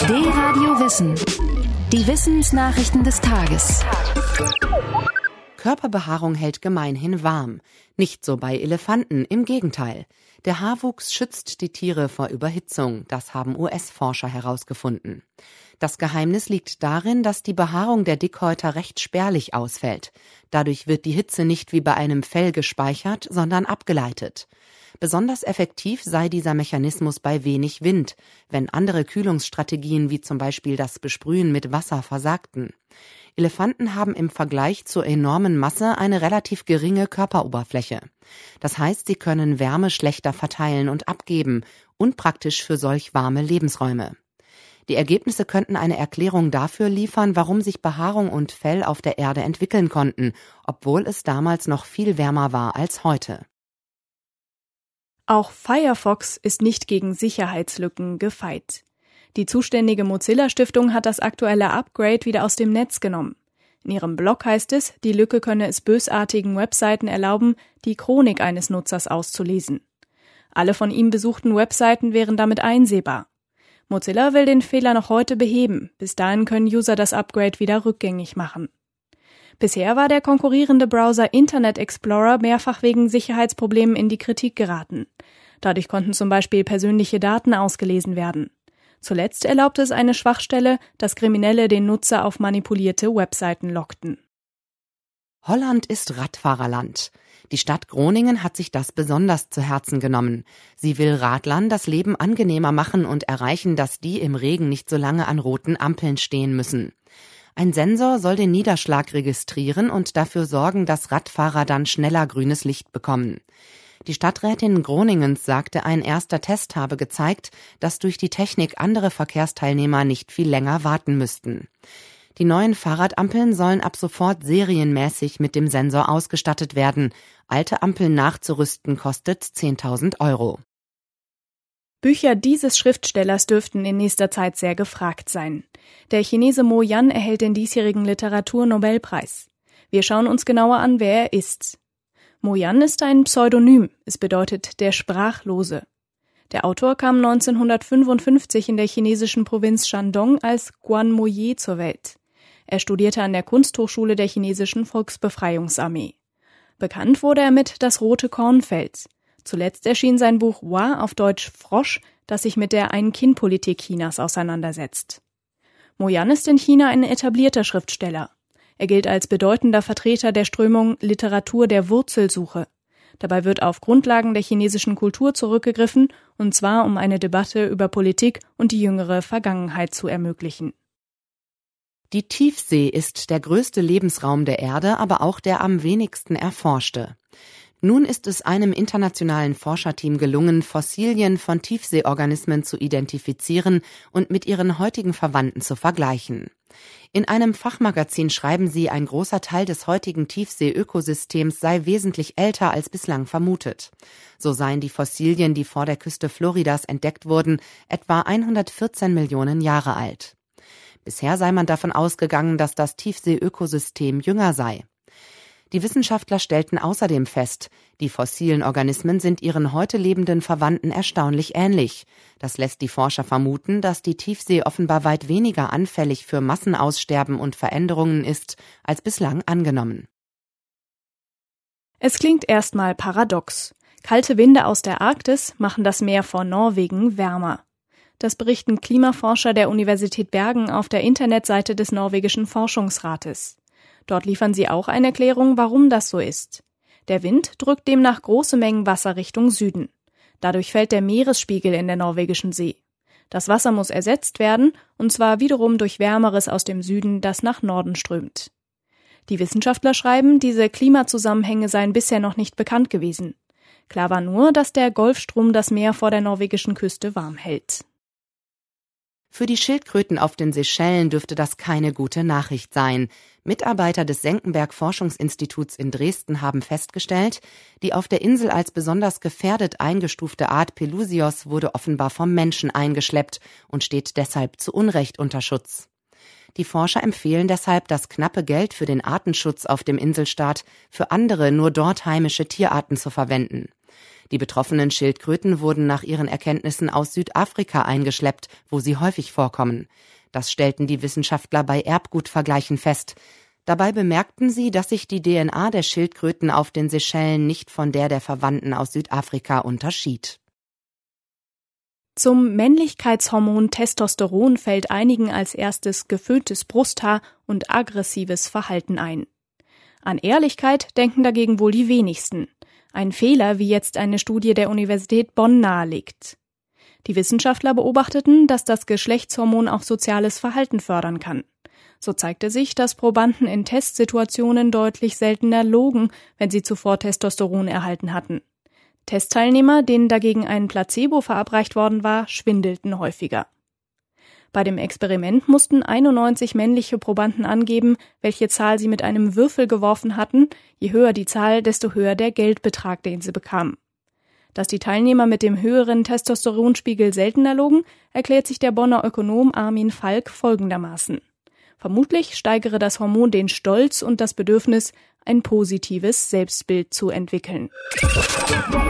D-Radio Wissen. Die Wissensnachrichten des Tages. Körperbehaarung hält gemeinhin warm. Nicht so bei Elefanten, im Gegenteil. Der Haarwuchs schützt die Tiere vor Überhitzung. Das haben US-Forscher herausgefunden. Das Geheimnis liegt darin, dass die Behaarung der Dickhäuter recht spärlich ausfällt. Dadurch wird die Hitze nicht wie bei einem Fell gespeichert, sondern abgeleitet. Besonders effektiv sei dieser Mechanismus bei wenig Wind, wenn andere Kühlungsstrategien wie zum Beispiel das Besprühen mit Wasser versagten. Elefanten haben im Vergleich zur enormen Masse eine relativ geringe Körperoberfläche. Das heißt, sie können Wärme schlechter verteilen und abgeben, unpraktisch für solch warme Lebensräume. Die Ergebnisse könnten eine Erklärung dafür liefern, warum sich Behaarung und Fell auf der Erde entwickeln konnten, obwohl es damals noch viel wärmer war als heute. Auch Firefox ist nicht gegen Sicherheitslücken gefeit. Die zuständige Mozilla-Stiftung hat das aktuelle Upgrade wieder aus dem Netz genommen. In ihrem Blog heißt es, die Lücke könne es bösartigen Webseiten erlauben, die Chronik eines Nutzers auszulesen. Alle von ihm besuchten Webseiten wären damit einsehbar. Mozilla will den Fehler noch heute beheben. Bis dahin können User das Upgrade wieder rückgängig machen. Bisher war der konkurrierende Browser Internet Explorer mehrfach wegen Sicherheitsproblemen in die Kritik geraten. Dadurch konnten zum Beispiel persönliche Daten ausgelesen werden. Zuletzt erlaubte es eine Schwachstelle, dass Kriminelle den Nutzer auf manipulierte Webseiten lockten. Holland ist Radfahrerland. Die Stadt Groningen hat sich das besonders zu Herzen genommen. Sie will Radlern das Leben angenehmer machen und erreichen, dass die im Regen nicht so lange an roten Ampeln stehen müssen. Ein Sensor soll den Niederschlag registrieren und dafür sorgen, dass Radfahrer dann schneller grünes Licht bekommen. Die Stadträtin Groningens sagte, ein erster Test habe gezeigt, dass durch die Technik andere Verkehrsteilnehmer nicht viel länger warten müssten. Die neuen Fahrradampeln sollen ab sofort serienmäßig mit dem Sensor ausgestattet werden. Alte Ampeln nachzurüsten kostet 10.000 €. Bücher dieses Schriftstellers dürften in nächster Zeit sehr gefragt sein. Der Chinese Mo Yan erhält den diesjährigen Literaturnobelpreis. Wir schauen uns genauer an, wer er ist. Mo Yan ist ein Pseudonym, es bedeutet der Sprachlose. Der Autor kam 1955 in der chinesischen Provinz Shandong als Guan Moye zur Welt. Er studierte an der Kunsthochschule der chinesischen Volksbefreiungsarmee. Bekannt wurde er mit Das rote Kornfeld. Zuletzt erschien sein Buch Hua, auf Deutsch Frosch, das sich mit der Ein-Kind-Politik Chinas auseinandersetzt. Mo Yan ist in China ein etablierter Schriftsteller. Er gilt als bedeutender Vertreter der Strömung Literatur der Wurzelsuche. Dabei wird auf Grundlagen der chinesischen Kultur zurückgegriffen, und zwar um eine Debatte über Politik und die jüngere Vergangenheit zu ermöglichen. Die Tiefsee ist der größte Lebensraum der Erde, aber auch der am wenigsten erforschte. Nun ist es einem internationalen Forscherteam gelungen, Fossilien von Tiefseeorganismen zu identifizieren und mit ihren heutigen Verwandten zu vergleichen. In einem Fachmagazin schreiben sie, ein großer Teil des heutigen Tiefseeökosystems sei wesentlich älter als bislang vermutet. So seien die Fossilien, die vor der Küste Floridas entdeckt wurden, etwa 114 Millionen Jahre alt. Bisher sei man davon ausgegangen, dass das Tiefseeökosystem jünger sei. Die Wissenschaftler stellten außerdem fest, die fossilen Organismen sind ihren heute lebenden Verwandten erstaunlich ähnlich. Das lässt die Forscher vermuten, dass die Tiefsee offenbar weit weniger anfällig für Massenaussterben und Veränderungen ist, als bislang angenommen. Es klingt erstmal paradox. Kalte Winde aus der Arktis machen das Meer vor Norwegen wärmer. Das berichten Klimaforscher der Universität Bergen auf der Internetseite des norwegischen Forschungsrates. Dort liefern sie auch eine Erklärung, warum das so ist. Der Wind drückt demnach große Mengen Wasser Richtung Süden. Dadurch fällt der Meeresspiegel in der norwegischen See. Das Wasser muss ersetzt werden, und zwar wiederum durch Wärmeres aus dem Süden, das nach Norden strömt. Die Wissenschaftler schreiben, diese Klimazusammenhänge seien bisher noch nicht bekannt gewesen. Klar war nur, dass der Golfstrom das Meer vor der norwegischen Küste warm hält. Für die Schildkröten auf den Seychellen dürfte das keine gute Nachricht sein. Mitarbeiter des Senckenberg-Forschungsinstituts in Dresden haben festgestellt, die auf der Insel als besonders gefährdet eingestufte Art Pelusios wurde offenbar vom Menschen eingeschleppt und steht deshalb zu Unrecht unter Schutz. Die Forscher empfehlen deshalb, das knappe Geld für den Artenschutz auf dem Inselstaat für andere, nur dort heimische Tierarten zu verwenden. Die betroffenen Schildkröten wurden nach ihren Erkenntnissen aus Südafrika eingeschleppt, wo sie häufig vorkommen. Das stellten die Wissenschaftler bei Erbgutvergleichen fest. Dabei bemerkten sie, dass sich die DNA der Schildkröten auf den Seychellen nicht von der Verwandten aus Südafrika unterschied. Zum Männlichkeitshormon Testosteron fällt einigen als erstes geföhntes Brusthaar und aggressives Verhalten ein. An Ehrlichkeit denken dagegen wohl die wenigsten. Ein Fehler, wie jetzt eine Studie der Universität Bonn nahelegt. Die Wissenschaftler beobachteten, dass das Geschlechtshormon auch soziales Verhalten fördern kann. So zeigte sich, dass Probanden in Testsituationen deutlich seltener logen, wenn sie zuvor Testosteron erhalten hatten. Testteilnehmer, denen dagegen ein Placebo verabreicht worden war, schwindelten häufiger. Bei dem Experiment mussten 91 männliche Probanden angeben, welche Zahl sie mit einem Würfel geworfen hatten. Je höher die Zahl, desto höher der Geldbetrag, den sie bekamen. Dass die Teilnehmer mit dem höheren Testosteronspiegel seltener logen, erklärt sich der Bonner Ökonom Armin Falk folgendermaßen. Vermutlich steigere das Hormon den Stolz und das Bedürfnis, ein positives Selbstbild zu entwickeln.